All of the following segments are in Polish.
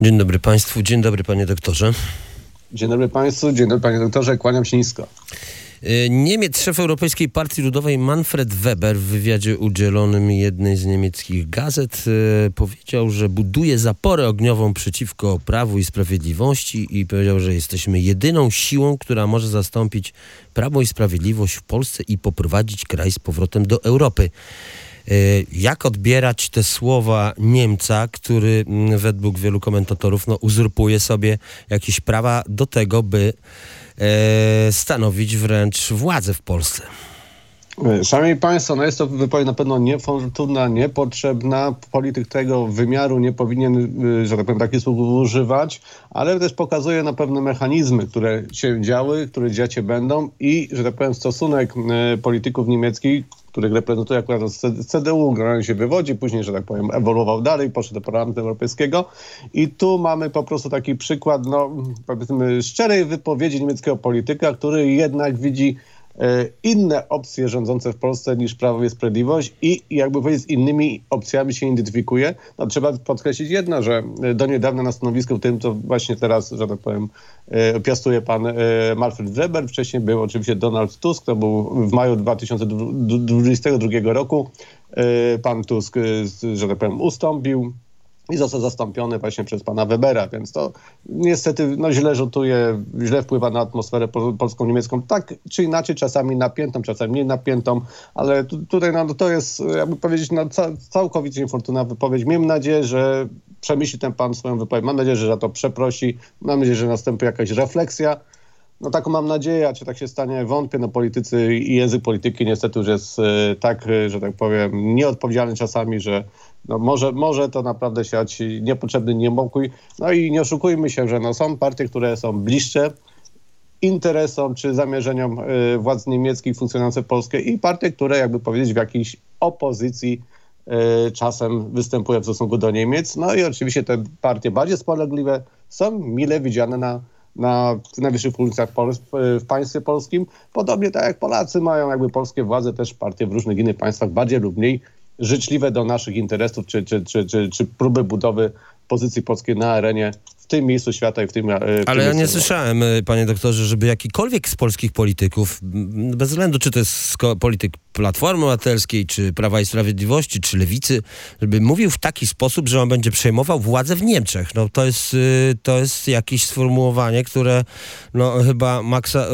Dzień dobry Państwu, dzień dobry Panie doktorze. Dzień dobry Państwu, dzień dobry Panie doktorze, kłaniam się nisko. Niemiec, szef Europejskiej Partii Ludowej Manfred Weber w wywiadzie udzielonym jednej z niemieckich gazet powiedział, że buduje zaporę ogniową przeciwko Prawu i Sprawiedliwości i powiedział, że jesteśmy jedyną siłą, która może zastąpić Prawo i Sprawiedliwość w Polsce i poprowadzić kraj z powrotem do Europy. Jak odbierać te słowa Niemca, który według wielu komentatorów uzurpuje sobie jakieś prawa do tego, by stanowić wręcz władzę w Polsce? Szanowni Państwo, jest to wypowiedź na pewno niefortunna, niepotrzebna. Polityk tego wymiaru nie powinien, że tak powiem, takich słów używać, ale też pokazuje na pewne mechanizmy, które się działy, które dziać się będą i, że tak powiem, stosunek polityków niemieckich, których reprezentuje akurat CDU, generalnie się wywodzi, później, że tak powiem, ewoluował dalej, poszedł do Parlamentu Europejskiego i tu mamy po prostu taki przykład, powiedzmy, szczerej wypowiedzi niemieckiego polityka, który jednak widzi inne opcje rządzące w Polsce niż Prawo i Sprawiedliwość i jakby powiedzieć z innymi opcjami się identyfikuje. Trzeba podkreślić jedno, że do niedawna na stanowisku tym, co właśnie teraz, że tak powiem, piastuje pan Manfred Weber. Wcześniej był oczywiście Donald Tusk, to był w maju 2022 roku. Pan Tusk, że tak powiem, ustąpił i został zastąpiony właśnie przez pana Webera, więc to niestety źle rzutuje, źle wpływa na atmosferę polsko-niemiecką, tak czy inaczej, czasami napiętą, czasami nie napiętą, ale tutaj to jest, jakby powiedzieć, całkowicie niefortunna wypowiedź. Miejmy nadzieję, że przemyśli ten pan swoją wypowiedź, mam nadzieję, że za to przeprosi, mam nadzieję, że następuje jakaś refleksja. Taką mam nadzieję, a czy tak się stanie, wątpię. Politycy i język polityki niestety już jest tak, że tak powiem, nieodpowiedzialny czasami, że może to naprawdę siać niepotrzebny niepokój. I nie oszukujmy się, że są partie, które są bliższe interesom czy zamierzeniom władz niemieckich funkcjonujące w Polsce i partie, które, jakby powiedzieć, w jakiejś opozycji czasem występują w stosunku do Niemiec. I oczywiście te partie bardziej spolegliwe są mile widziane na najwyższych funkcjach w państwie polskim. Podobnie tak jak Polacy mają jakby polskie władze, też partie w różnych innych państwach bardziej lub mniej życzliwe do naszych interesów, czy próby budowy pozycji polskiej na arenie w tym miejscu świata i w tym Ale ja nie słyszałem, panie doktorze, żeby jakikolwiek z polskich polityków, bez względu czy to jest polityk Platformy Obywatelskiej, czy Prawa i Sprawiedliwości, czy Lewicy, żeby mówił w taki sposób, że on będzie przejmował władzę w Niemczech. To jest jakieś sformułowanie, które chyba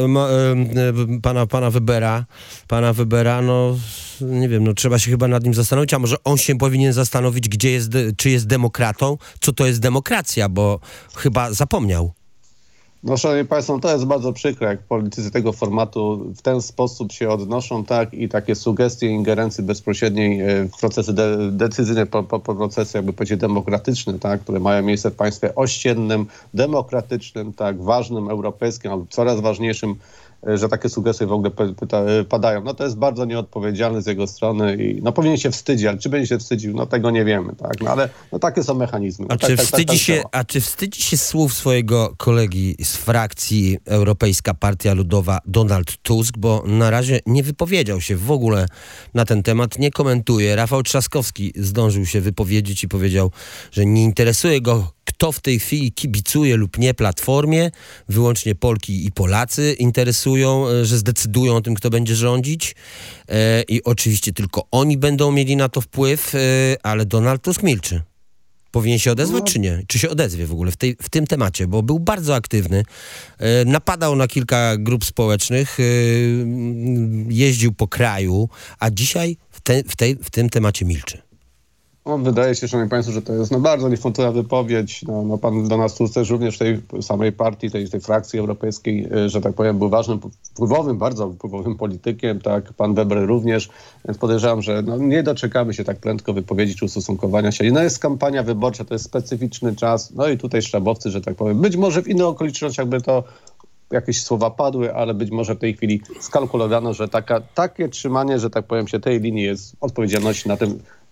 pana Webera, nie wiem, trzeba się chyba nad nim zastanowić, a może on się powinien zastanowić, czy jest demokratą, co to jest demokracja, bo chyba zapomniał. Szanowni Państwo, to jest bardzo przykre, jak politycy tego formatu w ten sposób się odnoszą, tak, i takie sugestie ingerencji bezpośredniej w procesy decyzyjne, procesy, jakby powiedzieć, demokratyczne, tak, które mają miejsce w państwie ościennym, demokratycznym, tak, ważnym, europejskim, albo coraz ważniejszym, że takie sugestie w ogóle padają. To jest bardzo nieodpowiedzialne z jego strony i powinien się wstydzić, ale czy będzie się wstydził, tego nie wiemy, tak, ale takie są mechanizmy. A czy wstydzi się słów swojego kolegi z frakcji Europejska Partia Ludowa Donald Tusk, bo na razie nie wypowiedział się w ogóle na ten temat, nie komentuje. Rafał Trzaskowski zdążył się wypowiedzieć i powiedział, że nie interesuje go, kto w tej chwili kibicuje lub nie Platformie, wyłącznie Polki i Polacy interesują, że zdecydują o tym, kto będzie rządzić i oczywiście tylko oni będą mieli na to wpływ, ale Donald Tusk milczy. Powinien się odezwać, czy nie? Czy się odezwie w ogóle w tym temacie? Bo był bardzo aktywny, napadał na kilka grup społecznych, jeździł po kraju, a dzisiaj w tym temacie milczy. Wydaje się, szanowni państwo, że to jest bardzo niefortunna wypowiedź. Pan Donald Tusk też również w tej samej partii, tej frakcji europejskiej, że tak powiem, był ważnym, bardzo wpływowym politykiem, tak, pan Weber również, więc podejrzewam, że nie doczekamy się tak prędko wypowiedzi czy ustosunkowania się. Jest kampania wyborcza, to jest specyficzny czas, i tutaj sztabowcy, że tak powiem, być może w innych okolicznościach by to jakieś słowa padły, ale być może w tej chwili skalkulowano, że takie trzymanie, że tak powiem, się tej linii jest odpowiedzialności na tym,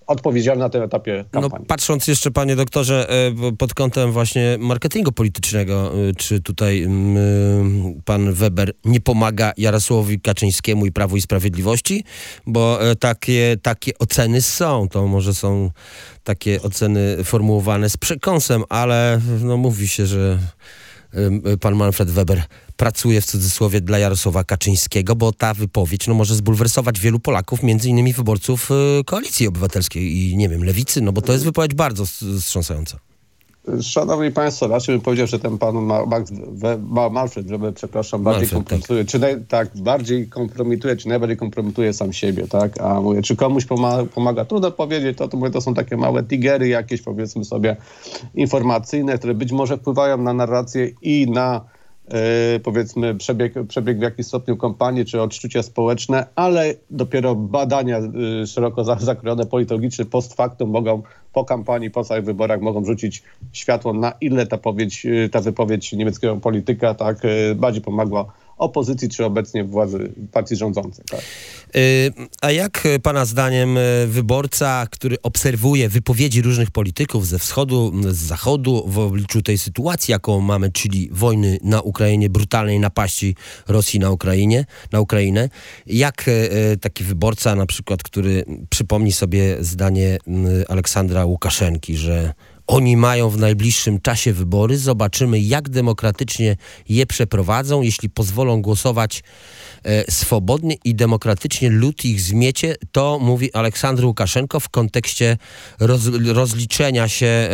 odpowiedzialny na tym etapie kampanii. No, patrząc jeszcze, panie doktorze, pod kątem właśnie marketingu politycznego, czy tutaj pan Weber nie pomaga Jarosławowi Kaczyńskiemu i Prawu i Sprawiedliwości? Bo takie oceny są. To może są takie oceny formułowane z przekąsem, ale no, mówi się, że pan Manfred Weber pracuje w cudzysłowie dla Jarosława Kaczyńskiego, bo ta wypowiedź może zbulwersować wielu Polaków, między innymi wyborców Koalicji Obywatelskiej i nie wiem, Lewicy, no bo to jest wypowiedź bardzo wstrząsająca. Szanowni Państwo, raczej bym powiedział, że ten pan Manfred Weber, przepraszam, bardziej kompromituje, bardziej kompromituje, czy najbardziej kompromituje sam siebie, tak? A mówię, czy komuś pomaga? Trudno powiedzieć, to są takie małe tigery jakieś, powiedzmy sobie, informacyjne, które być może wpływają na narrację i na powiedzmy przebieg w jakimś stopniu kampanii czy odczucia społeczne, ale dopiero badania szeroko zakrojone politologicznie post factum mogą po kampanii, po całych wyborach mogą rzucić światło, na ile ta wypowiedź niemieckiego polityka tak bardziej pomagła opozycji, czy obecnie władzy partii rządzącej. Tak? A jak pana zdaniem wyborca, który obserwuje wypowiedzi różnych polityków ze wschodu, z zachodu w obliczu tej sytuacji, jaką mamy, czyli wojny na Ukrainie, brutalnej napaści Rosji na Ukrainę, jak taki wyborca na przykład, który przypomni sobie zdanie Aleksandra Łukaszenki, że oni mają w najbliższym czasie wybory. Zobaczymy, jak demokratycznie je przeprowadzą. Jeśli pozwolą głosować swobodnie i demokratycznie, lud ich zmiecie. To mówi Aleksandr Łukaszenko w kontekście rozliczenia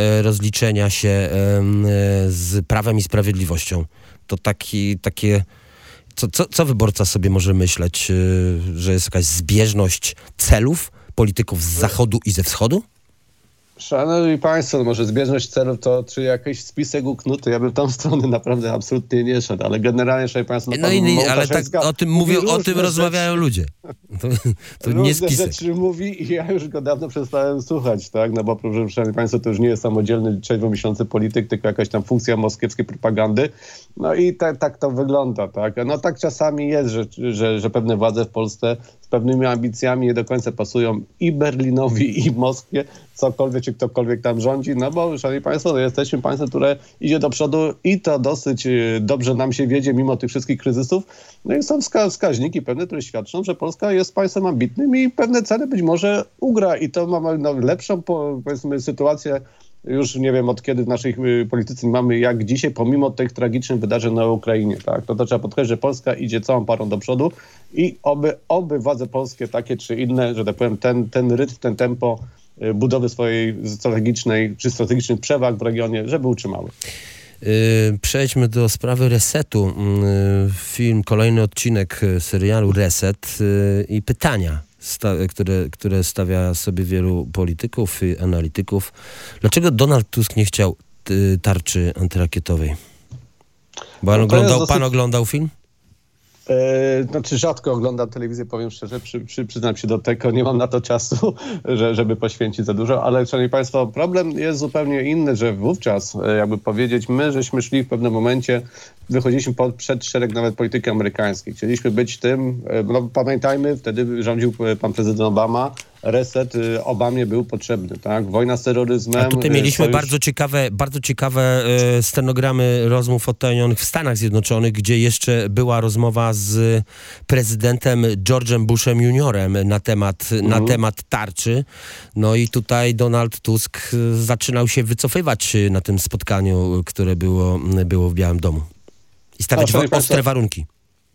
się z Prawem i Sprawiedliwością. To takie... Co wyborca sobie może myśleć, że jest jakaś zbieżność celów polityków z zachodu i ze wschodu? Szanowni Państwo, może zbieżność celów to czy jakiś spisek uknuty, ja bym w tą stronę naprawdę absolutnie nie szedł, ale generalnie, Szanowni Państwo... ale tak o tym mówią, o tym rozmawiają ludzie. To nie spisek. Rzeczy mówi i ja już go dawno przestałem słuchać, tak? No bo, proszę, Szanowni Państwo, to już nie jest samodzielny 3-miesięczny polityk, tylko jakaś tam funkcja moskiewskiej propagandy. No i tak to wygląda, tak? No tak czasami jest, że pewne władze w Polsce z pewnymi ambicjami nie do końca pasują i Berlinowi, i Moskwie, cokolwiek czy ktokolwiek tam rządzi, no bo, Szanowni Państwo, jesteśmy państwem, które idzie do przodu i to dosyć dobrze nam się wiedzie mimo tych wszystkich kryzysów. No i są wskaźniki pewne, które świadczą, że Polska jest państwem ambitnym i pewne cele być może ugra i to mamy lepszą, powiedzmy, sytuację już nie wiem od kiedy w naszej polityce mamy jak dzisiaj, pomimo tych tragicznych wydarzeń na Ukrainie. Tak? To trzeba podkreślić, że Polska idzie całą parą do przodu i oby władze polskie takie czy inne, że tak powiem, ten rytm, ten tempo budowy swojej strategicznych przewag w regionie, żeby utrzymały. Przejdźmy do sprawy Resetu. Kolejny odcinek serialu Reset i pytania, które stawia sobie wielu polityków i analityków. Dlaczego Donald Tusk nie chciał tarczy antyrakietowej? Bo pan oglądał film? Znaczy rzadko oglądam telewizję, powiem szczerze, przyznam się do tego, nie mam na to czasu, żeby poświęcić za dużo, ale Szanowni Państwo, problem jest zupełnie inny, że wówczas, jakby powiedzieć, my żeśmy szli w pewnym momencie, wychodziliśmy przed szereg nawet polityki amerykańskiej. Chcieliśmy być tym, no pamiętajmy, wtedy rządził pan prezydent Obama, reset Obamie był potrzebny, tak? Wojna z terroryzmem. A tutaj mieliśmy bardzo ciekawe stenogramy rozmów odtajnionych w Stanach Zjednoczonych, gdzie jeszcze była rozmowa z prezydentem George'em Bushem juniorem na temat tarczy. No i tutaj Donald Tusk zaczynał się wycofywać na tym spotkaniu, które było w Białym Domu. I stawiać ostre warunki.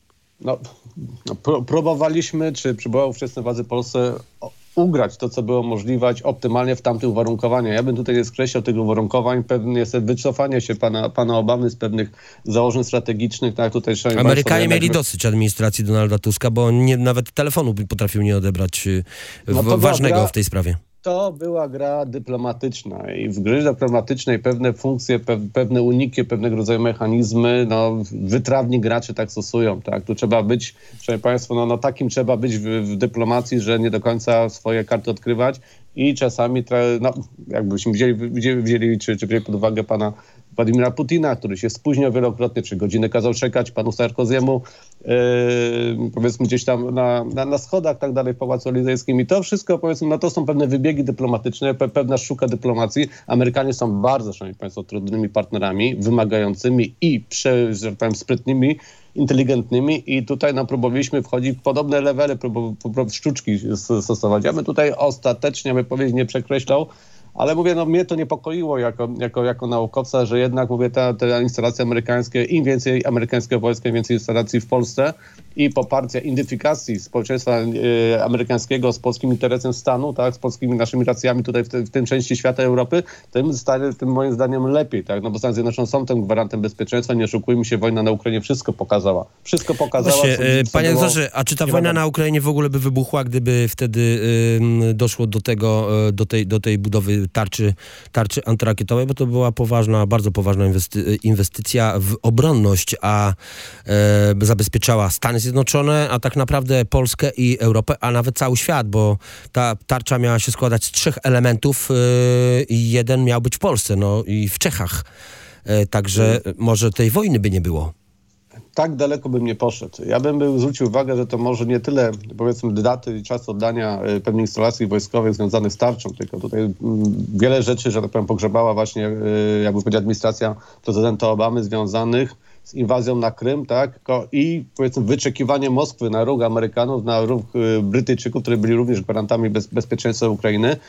Próbowaliśmy, czy próbowały ówczesne władze Polsce ugrać to, co było możliwe optymalnie w tamtych uwarunkowaniach. Ja bym tutaj nie skreślał tych uwarunkowań. Pewnie jest wycofanie się pana Obamy z pewnych założeń strategicznych. Tak, tutaj Amerykanie mieli dosyć administracji Donalda Tuska, bo nawet telefonu potrafił nie odebrać ważnego w tej sprawie. To była gra dyplomatyczna i w grze dyplomatycznej pewne funkcje, pewne uniki, pewnego rodzaju mechanizmy, wytrawni gracze tak stosują. Tak? Tu trzeba być, szanowni państwo, takim trzeba być w dyplomacji, że nie do końca swoje karty odkrywać i czasami, jakbyśmy wzięli czy wzięli pod uwagę pana Władimira Putina, który się spóźniał wielokrotnie, 3 godziny kazał czekać panu Sarkoziemu, powiedzmy gdzieś tam na schodach, tak dalej, w Pałacu Elizejskim. I to wszystko, powiedzmy, no to są pewne wybiegi dyplomatyczne, pewna sztuka dyplomacji. Amerykanie są bardzo, szanowni państwo, trudnymi partnerami, wymagającymi i, że tak powiem, sprytnymi, inteligentnymi i tutaj próbowaliśmy wchodzić w podobne levely, sztuczki stosować. Ja bym tutaj ostatecznie, wypowiedź nie przekreślał, ale mówię, no mnie to niepokoiło jako naukowca, że jednak, mówię, te instalacje amerykańskie, im więcej amerykańskiego wojska, im więcej instalacji w Polsce i poparcia identyfikacji społeczeństwa amerykańskiego z polskim interesem stanu, tak, z polskimi naszymi racjami tutaj w tym części świata Europy, tym moim zdaniem lepiej, tak, no bo Stany Zjednoczone są tym gwarantem bezpieczeństwa, nie oszukujmy się, wojna na Ukrainie wszystko pokazała. Właśnie, panie doktorze, a czy ta wojna na Ukrainie w ogóle by wybuchła, gdyby wtedy doszło do tej budowy tarczy antyrakietowej, bo to była bardzo poważna inwestycja w obronność, a zabezpieczała Stany Zjednoczone, a tak naprawdę Polskę i Europę, a nawet cały świat, bo ta tarcza miała się składać z 3 elementów i jeden miał być w Polsce, no i w Czechach. Także może tej wojny by nie było. Tak daleko bym nie poszedł. Ja bym zwrócił uwagę, że to może nie tyle, powiedzmy, daty i czas oddania pewnych instalacji wojskowych związanych z tarczą, tylko tutaj wiele rzeczy, że tak powiem, pogrzebała właśnie, jakby powiedział, administracja prezydenta Obamy związanych z inwazją na Krym, tak, i powiedzmy wyczekiwanie Moskwy na ruch Amerykanów, na ruch Brytyjczyków, którzy byli również gwarantami bezpieczeństwa Ukrainy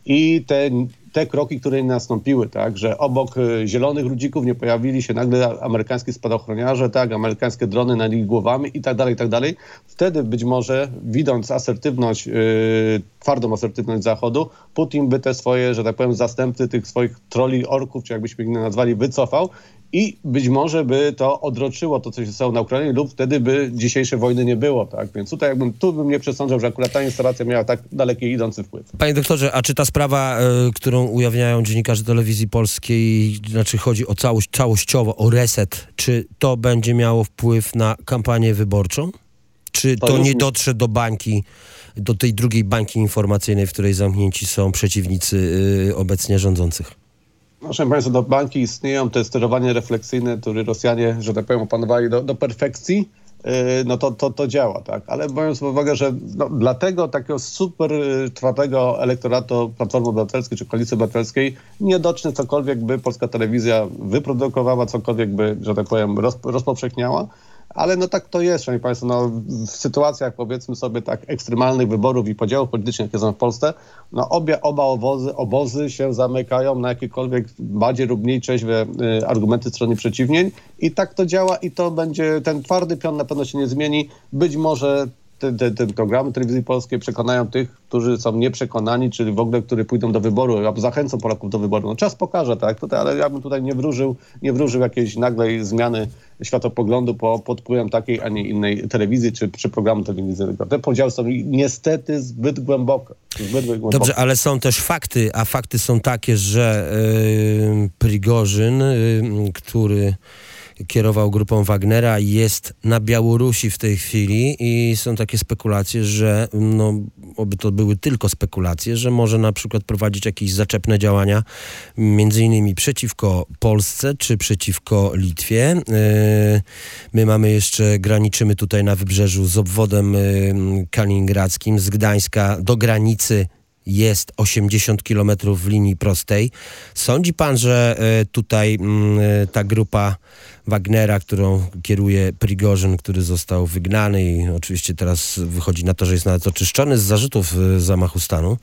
i te kroki, które nastąpiły, tak, że obok zielonych ludzików nie pojawili się nagle amerykańscy spadochroniarze, tak, amerykańskie drony nad ich głowami i tak dalej. Wtedy być może, widząc asertywność, twardą asertywność Zachodu, Putin by te swoje, że tak powiem, zastępcy tych swoich troli, orków, czy jakbyśmy ich nazwali, wycofał i być może by to odroczyło to, co się stało na Ukrainie lub wtedy by dzisiejszej wojny nie było, tak? Więc tutaj tu bym nie przesądzał, że akurat ta instalacja miała tak daleki idący wpływ. Panie doktorze, a czy ta sprawa, którą ujawniają dziennikarze Telewizji Polskiej, znaczy chodzi o całościowo, o reset, czy to będzie miało wpływ na kampanię wyborczą? Czy to nie dotrze do bańki, do tej drugiej bańki informacyjnej, w której zamknięci są przeciwnicy obecnie rządzących? Proszę państwa, do bańki istnieją te sterowanie refleksyjne, które Rosjanie, że tak powiem, opanowali do perfekcji, no to działa, tak. Ale biorąc pod uwagę, że dla tego takiego super twardego elektoratu Platformy Obywatelskiej czy Koalicji Obywatelskiej nie docznie cokolwiek by polska telewizja wyprodukowała, cokolwiek by, że tak powiem, rozpowszechniała. Ale no tak to jest, szanowni państwo, no w sytuacjach, powiedzmy sobie tak, ekstremalnych wyborów i podziałów politycznych, jakie są w Polsce, no oba obozy się zamykają na jakiekolwiek bardziej lub mniej trzeźwe argumenty strony przeciwnej i tak to działa i to będzie, ten twardy pion na pewno się nie zmieni. Być może te programy Telewizji Polskiej przekonają tych, którzy są nieprzekonani, czyli w ogóle, którzy pójdą do wyboru, zachęcą Polaków do wyboru. No czas pokaże, tak, ale ja bym tutaj nie wróżył jakiejś nagłej zmiany światopoglądu pod wpływem takiej, a nie innej telewizji czy programu telewizyjnego. Te podziały są niestety zbyt głębokie. Dobrze, ale są też fakty, a fakty są takie, że Prigorzyn, który kierował grupą Wagnera, jest na Białorusi w tej chwili i są takie spekulacje, że oby to były tylko spekulacje, że może na przykład prowadzić jakieś zaczepne działania, między innymi przeciwko Polsce czy przeciwko Litwie. My graniczymy tutaj na wybrzeżu z obwodem kaliningradzkim, z Gdańska do granicy jest 80 kilometrów w linii prostej. Sądzi pan, że tutaj ta grupa Wagnera, którą kieruje Prigorzyn, który został wygnany i oczywiście teraz wychodzi na to, że jest nawet oczyszczony z zarzutów zamachu stanu,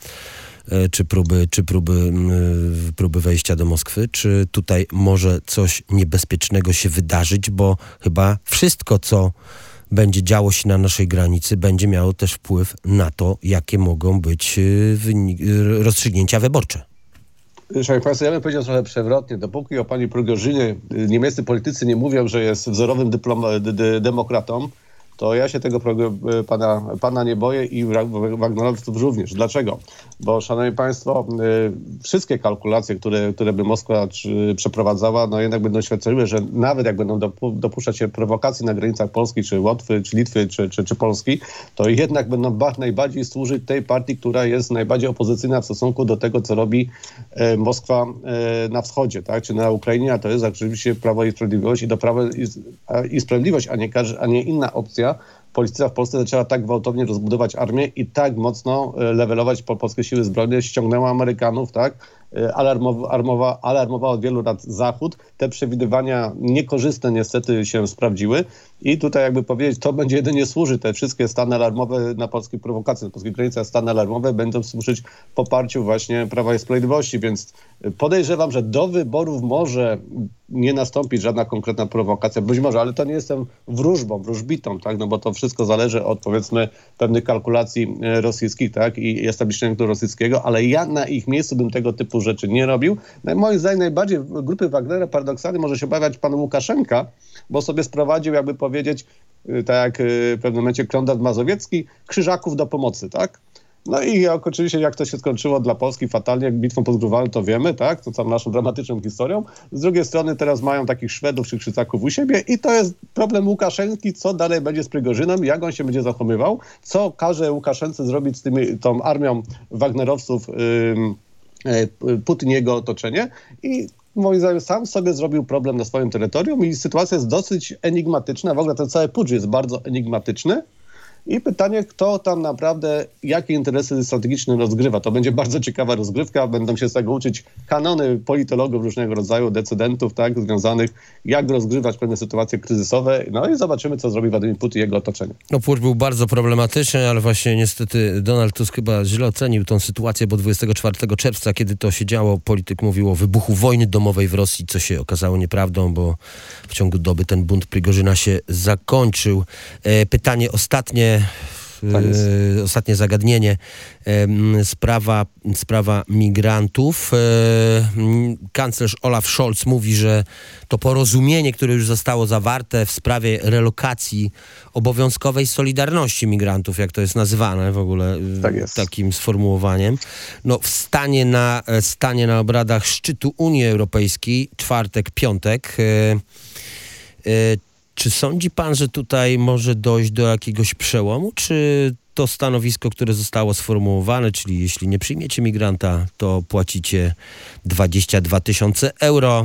czy próby wejścia do Moskwy, czy tutaj może coś niebezpiecznego się wydarzyć, bo chyba wszystko, co będzie działo się na naszej granicy, będzie miało też wpływ na to, jakie mogą być rozstrzygnięcia wyborcze. Szanowni państwo, ja bym powiedział trochę przewrotnie. Dopóki o pani Prigorzynie niemieccy politycy nie mówią, że jest wzorowym demokratą, to ja się tego pana nie boję i wagnerowców również. Dlaczego? Bo, szanowni państwo, wszystkie kalkulacje, które by Moskwa przeprowadzała, no jednak będą świadczyły, że nawet jak będą dopuszczać się prowokacji na granicach Polski, czy Łotwy, czy Litwy, czy Polski, to jednak będą najbardziej służyć tej partii, która jest najbardziej opozycyjna w stosunku do tego, co robi Moskwa na wschodzie, tak? Czy na Ukrainie, a to jest oczywiście Prawo i Sprawiedliwość i do Prawa i Sprawiedliwość, a nie inna opcja. Policja w Polsce zaczęła tak gwałtownie rozbudować armię i tak mocno levelować polskie siły zbrojne, ściągnęła Amerykanów, tak? Alarmowała od wielu lat Zachód. Te przewidywania niekorzystne niestety się sprawdziły i tutaj jakby powiedzieć, to będzie jedynie służyć, te wszystkie stany alarmowe na polskiej prowokacji, na polskiej granicy, stany alarmowe będą służyć poparciu właśnie Prawa i Sprawiedliwości, więc podejrzewam, że do wyborów może nie nastąpić żadna konkretna prowokacja, być może, ale to nie jestem wróżbitą, tak, no bo to wszystko zależy od, powiedzmy, pewnych kalkulacji rosyjskich, tak, i establishmentu rosyjskiego, ale ja na ich miejscu bym tego typu rzeczy nie robił. No, moim zdaniem najbardziej w grupy Wagnera paradoksalnie może się obawiać pan Łukaszenka, bo sobie sprowadził, jakby powiedzieć, tak jak w pewnym momencie Konrad Mazowiecki, krzyżaków do pomocy, tak? No i oczywiście jak to się skończyło dla Polski fatalnie, jak bitwą pod Grunwaldem, to wiemy, tak? To całą naszą dramatyczną historią. Z drugiej strony teraz mają takich Szwedów czy Krzycaków u siebie i to jest problem Łukaszenki, co dalej będzie z Prigorzynem, jak on się będzie zachowywał, co każe Łukaszence zrobić z tą armią wagnerowców Putin i jego otoczenie i moim zdaniem sam sobie zrobił problem na swoim terytorium i sytuacja jest dosyć enigmatyczna. W ogóle ten cały pucz jest bardzo enigmatyczny. I pytanie, kto tam naprawdę, jakie interesy strategiczne rozgrywa. To będzie bardzo ciekawa rozgrywka. Będą się z tego uczyć kanony politologów różnego rodzaju, decydentów, tak, związanych, jak rozgrywać pewne sytuacje kryzysowe. No i zobaczymy, co zrobi Władimir Putin i jego otoczenie. No, pucz był bardzo problematyczny, ale właśnie niestety Donald Tusk chyba źle ocenił tą sytuację, bo 24 czerwca, kiedy to się działo, polityk mówił o wybuchu wojny domowej w Rosji, co się okazało nieprawdą, bo w ciągu doby ten bunt Prigorzyna się zakończył. Pytanie ostatnie. Ostatnie zagadnienie, sprawa migrantów. Kanclerz Olaf Scholz mówi, że to porozumienie, które już zostało zawarte w sprawie relokacji obowiązkowej solidarności migrantów, jak to jest nazywane w ogóle, tak jest, takim sformułowaniem, no stanie na obradach szczytu Unii Europejskiej, czwartek, piątek. Czy sądzi pan, że tutaj może dojść do jakiegoś przełomu, czy to stanowisko, które zostało sformułowane, czyli jeśli nie przyjmiecie migranta, to płacicie 22 000 euro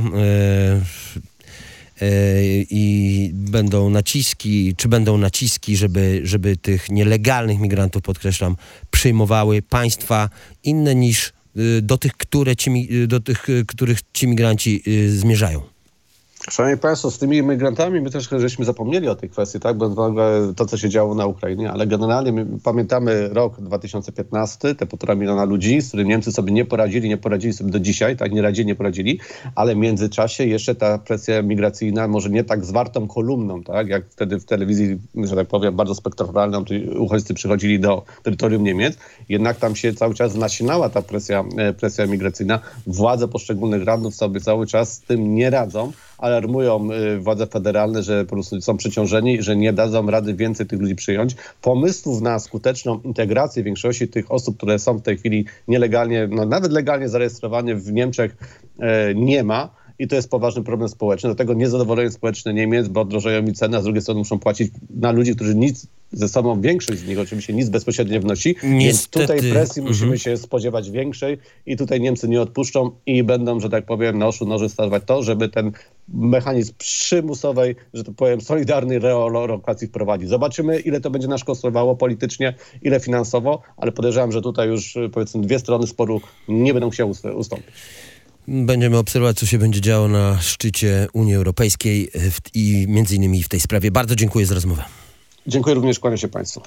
i będą naciski, żeby tych nielegalnych migrantów, podkreślam, przyjmowały państwa inne niż do tych, których ci migranci zmierzają? Szanowni Państwo, z tymi imigrantami my też żeśmy zapomnieli o tej kwestii, tak? Bo to, co się działo na Ukrainie, ale generalnie my pamiętamy rok 2015, te 1,5 miliona ludzi, z którymi Niemcy sobie nie poradzili sobie do dzisiaj, tak? Nie poradzili, ale w międzyczasie jeszcze ta presja migracyjna, może nie tak zwartą kolumną, tak? Jak wtedy w telewizji, że tak powiem, bardzo spektakularną, uchodźcy przychodzili do terytorium Niemiec, jednak tam się cały czas nasilała ta presja migracyjna. Władze poszczególnych radnych sobie cały czas z tym nie radzą. Alarmują władze federalne, że po prostu są przeciążeni, że nie dadzą rady więcej tych ludzi przyjąć. Pomysłów na skuteczną integrację większości tych osób, które są w tej chwili nielegalnie, no nawet legalnie zarejestrowane w Niemczech, nie ma. I to jest poważny problem społeczny. Dlatego niezadowolenie społeczne Niemiec, bo drożeją mi ceny, a z drugiej strony muszą płacić na ludzi, którzy nic ze sobą, większość z nich oczywiście nic bezpośrednio wnosi. Więc tutaj presji musimy się spodziewać większej i tutaj Niemcy nie odpuszczą i będą, że tak powiem, noży stosować to, żeby ten mechanizm przymusowej, że tak powiem, solidarnej relokacji wprowadzić. Zobaczymy, ile to będzie nas kosztowało politycznie, ile finansowo, ale podejrzewam, że tutaj już, powiedzmy, dwie strony sporu nie będą chciały ustąpić. Będziemy obserwować, co się będzie działo na szczycie Unii Europejskiej i między innymi w tej sprawie. Bardzo dziękuję za rozmowę. Dziękuję również, kłaniam się Państwu.